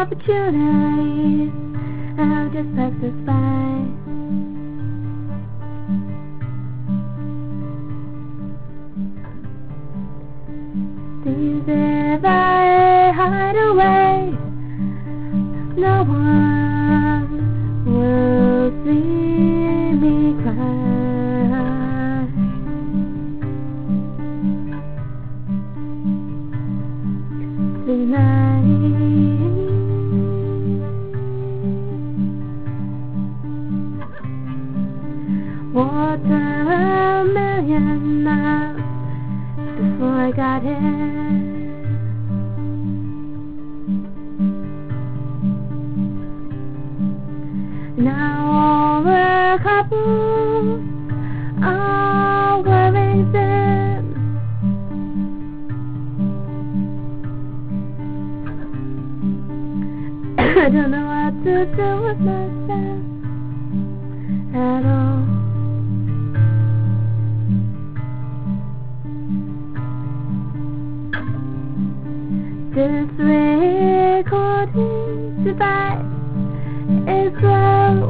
opportunities have just passed us by. Seems if I hide away, no one will see me cry. Tonight, walked a million miles before I got here. Now over a couple of worries in. I don't know what to do with myself at all. This recording device is slow.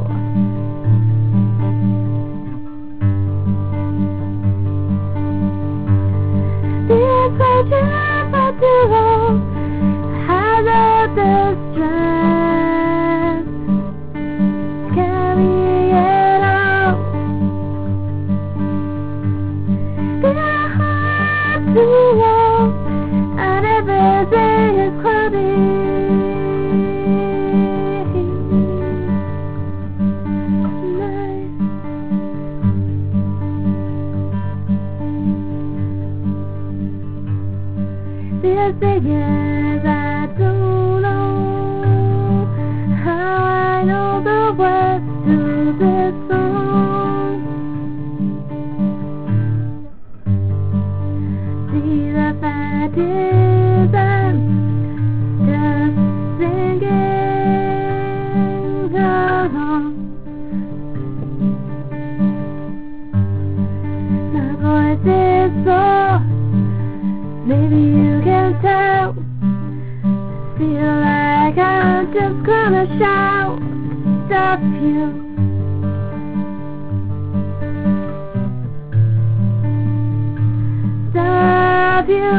These pages are too long. Has all the strength to carry it all. They're hard to walk, and everything is cloudy. The thing is, I don't know how I know the words to this song. See, the fact is I'm just singing along. My voice is sore, maybe you can tell. Feel like I'm just gonna shout, stop you. Stop you.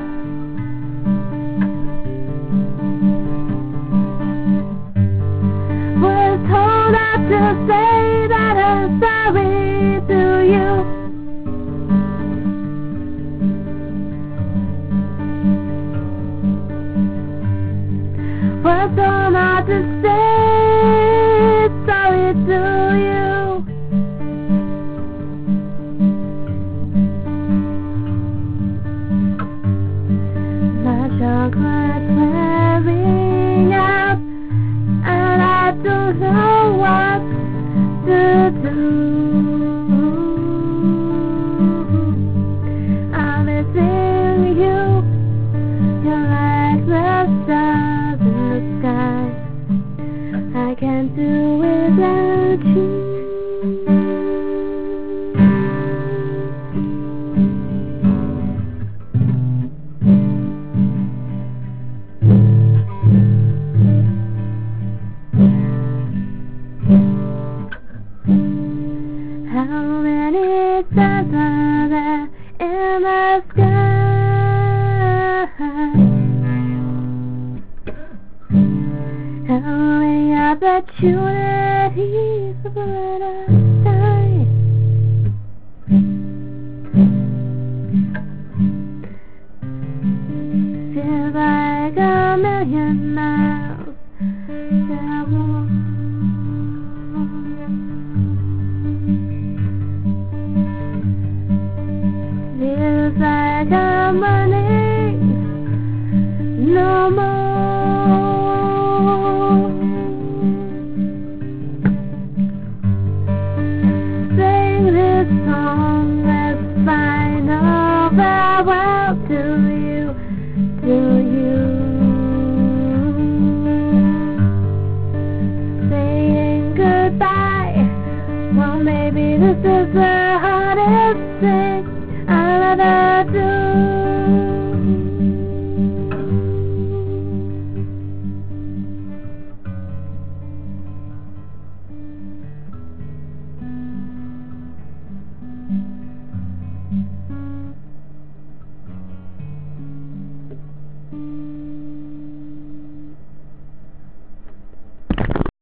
Was told not to say that I'm sorry to you. Was told not to say sorry to you. My chocolate's wearing out, and I don't know what to do. I'm missing you. You're like the stars in the sky. I can't do without you. How many stars are there in the sky? How many opportunities for brighter skies? Feels like a million miles that I walk. Feels like I'm running no more. Sing this song, let's find a farewell.